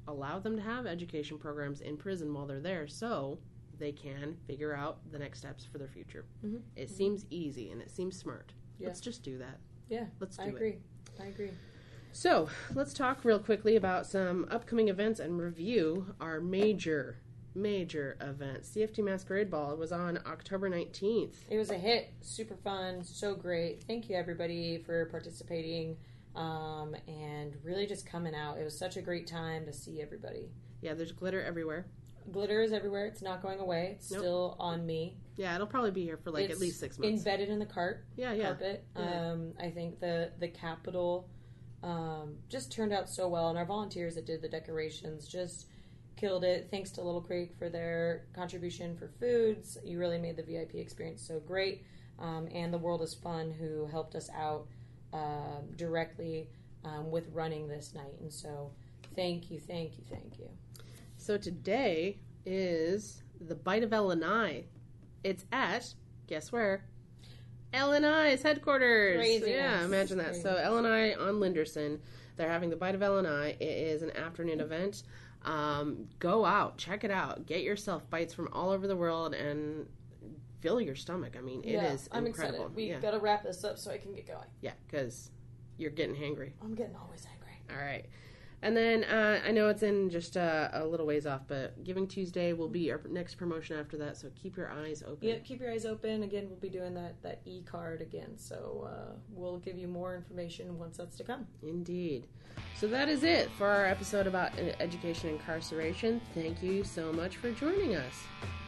[SPEAKER 3] allow them to have education programs in prison while they're there so they can figure out the next steps for their future.
[SPEAKER 2] Mm-hmm.
[SPEAKER 3] It
[SPEAKER 2] mm-hmm.
[SPEAKER 3] seems easy and it seems smart.
[SPEAKER 2] Yeah.
[SPEAKER 3] Let's just do that.
[SPEAKER 2] Yeah,
[SPEAKER 3] Let's do
[SPEAKER 2] I
[SPEAKER 3] it.
[SPEAKER 2] agree. I agree.
[SPEAKER 3] So, let's talk real quickly about some upcoming events and review our major, major events. C F T Masquerade Ball was on October nineteenth.
[SPEAKER 2] It was a hit. Super fun. So great. Thank you, everybody, for participating um, and really just coming out. It was such a great time to see everybody.
[SPEAKER 3] Yeah, there's glitter everywhere.
[SPEAKER 2] Glitter is everywhere. It's not going away. It's
[SPEAKER 3] Nope.
[SPEAKER 2] still on me.
[SPEAKER 3] Yeah, it'll probably be here for like
[SPEAKER 2] It's
[SPEAKER 3] at least six months.
[SPEAKER 2] Embedded in the cart.
[SPEAKER 3] Yeah, yeah.
[SPEAKER 2] Carpet.
[SPEAKER 3] Yeah.
[SPEAKER 2] Um, I think the the Capitol um, just turned out so well, and our volunteers that did the decorations just killed it. Thanks to Little Creek for their contribution for foods. You really made the V I P experience so great. Um, and the World is Fun, who helped us out uh, directly um, with running this night. And so, thank you, thank you, thank you.
[SPEAKER 3] So today is the Bite of L and I. It's at, guess where? L and I's headquarters.
[SPEAKER 2] Craziness.
[SPEAKER 3] Yeah, imagine that. So
[SPEAKER 2] Craziness.
[SPEAKER 3] L and I on Linderson, they're having the Bite of L and I. It is an afternoon event. Um, go out, check it out. Get yourself bites from all over the world and fill your stomach. I mean, it
[SPEAKER 2] yeah,
[SPEAKER 3] is
[SPEAKER 2] I'm
[SPEAKER 3] incredible.
[SPEAKER 2] excited. We
[SPEAKER 3] yeah,
[SPEAKER 2] got to wrap this up so I can get going.
[SPEAKER 3] yeah, because you're getting hangry.
[SPEAKER 2] I'm getting always angry.
[SPEAKER 3] All right. And then uh, I know it's in just uh, a little ways off, but Giving Tuesday will be our next promotion after that, so keep your eyes open.
[SPEAKER 2] Yep, keep your eyes open. Again, we'll be doing that, that e-card again, so uh, we'll give you more information once that's to come.
[SPEAKER 3] Indeed. So that is it for our episode about education and incarceration. Thank you so much for joining us.